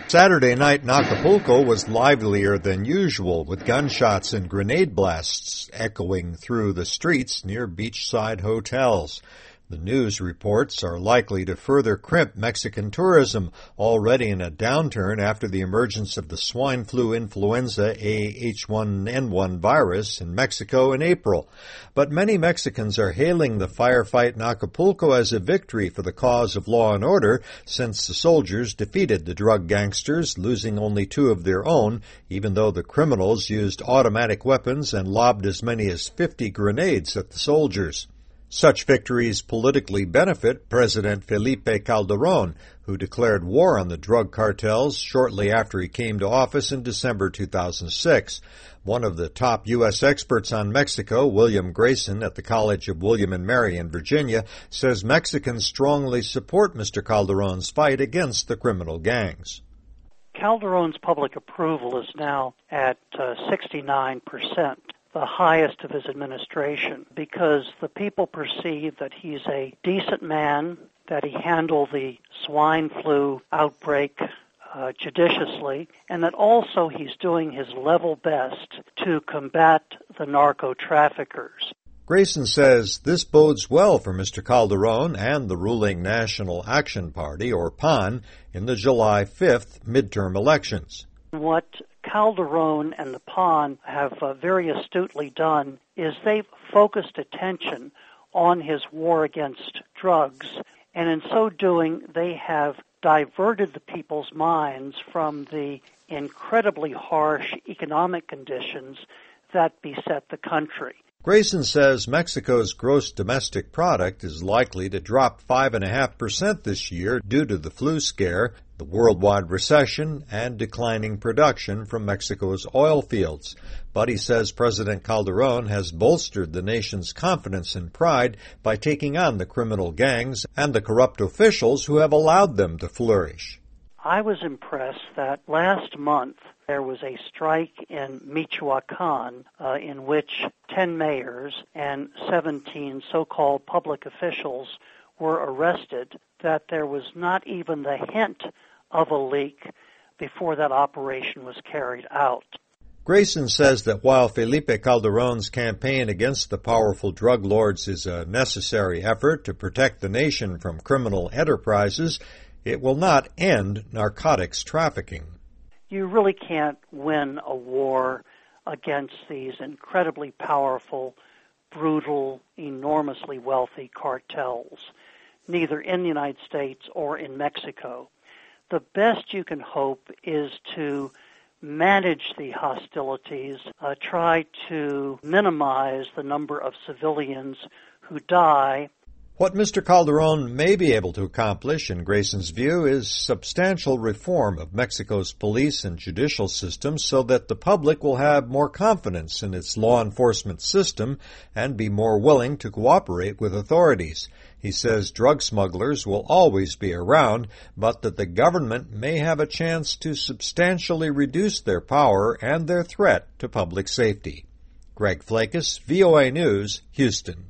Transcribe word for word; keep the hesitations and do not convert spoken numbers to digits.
Saturday night in Acapulco was livelier than usual, with gunshots and grenade blasts echoing through the streets near beachside hotels. The news reports are likely to further crimp Mexican tourism, already in a downturn after the emergence of the swine flu influenza A H one N one virus in Mexico in April. But many Mexicans are hailing the firefight in Acapulco as a victory for the cause of law and order, since the soldiers defeated the drug gangsters, losing only two of their own, even though the criminals used automatic weapons and lobbed as many as fifty grenades at the soldiers. Such victories politically benefit President Felipe Calderón, who declared war on the drug cartels shortly after he came to office in December two thousand six. One of the top U S experts on Mexico, William Grayson at the College of William and Mary in Virginia, says Mexicans strongly support Mister Calderón's fight against the criminal gangs. Calderón's public approval is now at uh, sixty-nine percent. The highest of his administration, because the people perceive that he's a decent man, that he handled the swine flu outbreak uh, judiciously, and that also he's doing his level best to combat the narco-traffickers. Grayson says this bodes well for Mister Calderón and the ruling National Action Party, or P A N, in the July fifth midterm elections. What Calderón and the P A N have uh, very astutely done is they've focused attention on his war against drugs, and in so doing they have diverted the people's minds from the incredibly harsh economic conditions that beset the country. Grayson says Mexico's gross domestic product is likely to drop five point five percent this year due to the flu scare, the worldwide recession, and declining production from Mexico's oil fields. But he says President Calderón has bolstered the nation's confidence and pride by taking on the criminal gangs and the corrupt officials who have allowed them to flourish. I was impressed that last month there was a strike in Michoacán uh, in which ten mayors and seventeen so-called public officials were arrested, that there was not even the hint of a leak before that operation was carried out. Grayson says that while Felipe Calderón's campaign against the powerful drug lords is a necessary effort to protect the nation from criminal enterprises, it will not end narcotics trafficking. You really can't win a war against these incredibly powerful, brutal, enormously wealthy cartels, neither in the United States or in Mexico. The best you can hope is to manage the hostilities, uh, try to minimize the number of civilians who die. What Mister Calderón may be able to accomplish, in Grayson's view, is substantial reform of Mexico's police and judicial systems so that the public will have more confidence in its law enforcement system and be more willing to cooperate with authorities. He says drug smugglers will always be around, but that the government may have a chance to substantially reduce their power and their threat to public safety. Greg Flakus, V O A News, Houston.